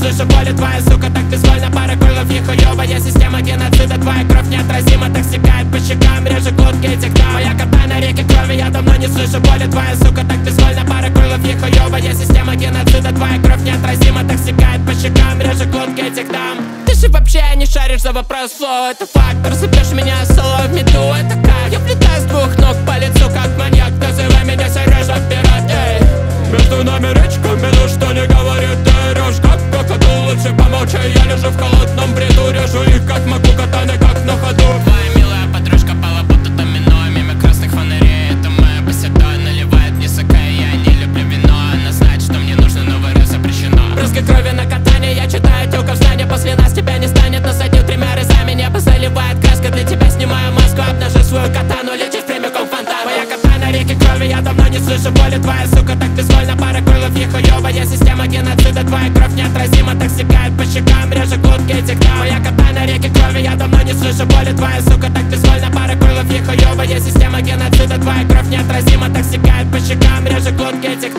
слышу боли. Твоя сука так безвольна, пара крылов, нихуёвая система геноцида. Твоя кровь неотразима, так стекает по щекам, режет глотки этих дам. Моя кота на реке крови, я давно не слышу боли. Твоя сука так безвольна, пара крылов, нихуёвая система геноцида. Твоя кровь неотразима, так стекает по щекам, режет глотки этих дам. Ты же вообще не шаришь за вопрос флоу, это факт. Рассыпешь меня соло в меду, это как? Я влетаю с двух ног по лицу, как маньяк. Называй меня Сережа Пират, эй. Между нами речками, ну что не говорит, ты орёшь как кокоду. Лучше помолчи, я лежу в холодном бреду. Режу их как могу, катаны как на ходу. Твоя милая подружка пала будто домино. Мимо красных фонарей, это моя беседа. Наливает мне сока, и я не люблю вино. Она знает, что мне нужно, но варю запрещено. Брызги крови на катание, я читаю тёлка в знания. После нас тебя не станет, на заднюю тремя резами. Небо заливает краска, для тебя снимаю маску. Обнажи свою катану, летишь прямиком в фонтан. Моя кота на реке крови, я давно не слышу боли. Твоя сука так безвольна, пара крылов, нихуёвая система геноцида. Твоя кровь неотразима, так стекает по щекам, режет глотки этих дам. Моя кота на реке крови, я давно не слышу боли. Твоя сука так безвольна, пара крылов, нихуёвая система геноцида. Твоя кровь неотразима, так стекает по щекам, режет глотки этих